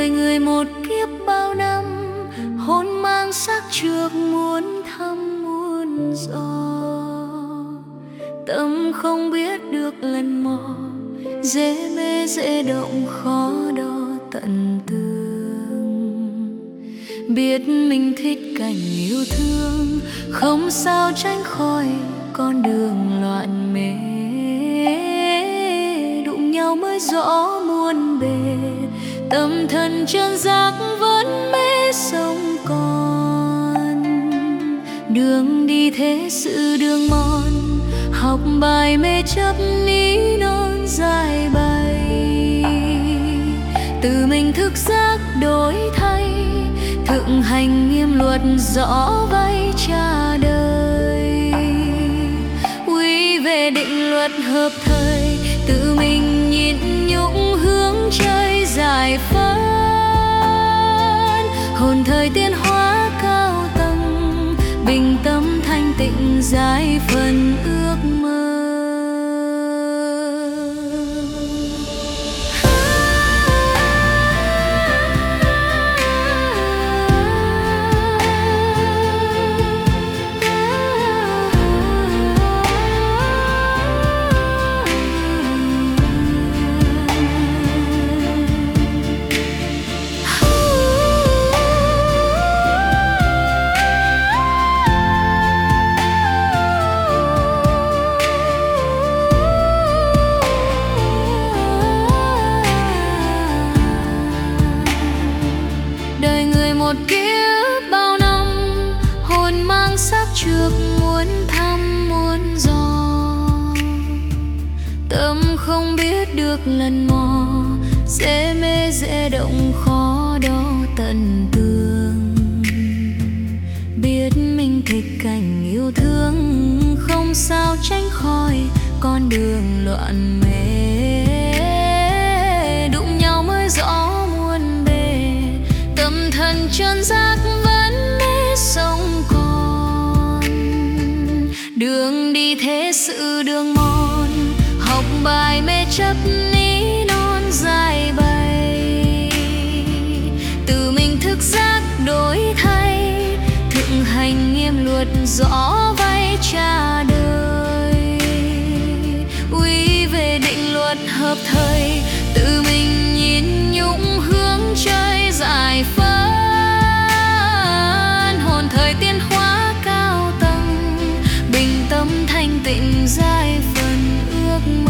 đời người một kiếp bao năm, hồn mang xác trước muốn thăm muôn gió. Tâm không biết được lần mò, dễ mê dễ động khó đo tận tương. Biết mình thích cảnh yêu thương, không sao tránh khỏi con đường loạn mê. Đụng nhau mới rõ muôn bề, tâm thần chân giác vẫn mê sông còn. Đường đi thế sự đường mòn, học bài mê chấp ní non dài bay. Tự mình thức giấc đổi thay, thượng hành nghiêm luật rõ vai cha đời. Quy về định luật hợp thời, tự mình nhịn nhục hướng trời giải phân. Hồn thời tiến hóa cao tầng, bình tâm thanh tịnh giải phần ước mơ. Một kiếp bao năm, hồn mang xác trước muốn thăm muôn gió. Tâm không biết được lần mò, dễ mê dễ động khó đo tận tương. Biết mình thích cảnh yêu thương, không sao tránh khỏi con đường loạn mê. Đụng nhau mới rõ muôn bề, tâm thần chân giác vẫn mê sông còn. Đường đi thế sự đường mòn, học bài mê chấp ní non dài bay. Tự mình thức giác đổi thay, thượng hành nghiêm luật rõ vai cha đời. Quy về định luật hợp thời, tự mình nhìn nhũng hướng trời giải phân. Hồn thời tiến hóa cao tầng, bình tâm thanh tịnh giải phần ước mơ.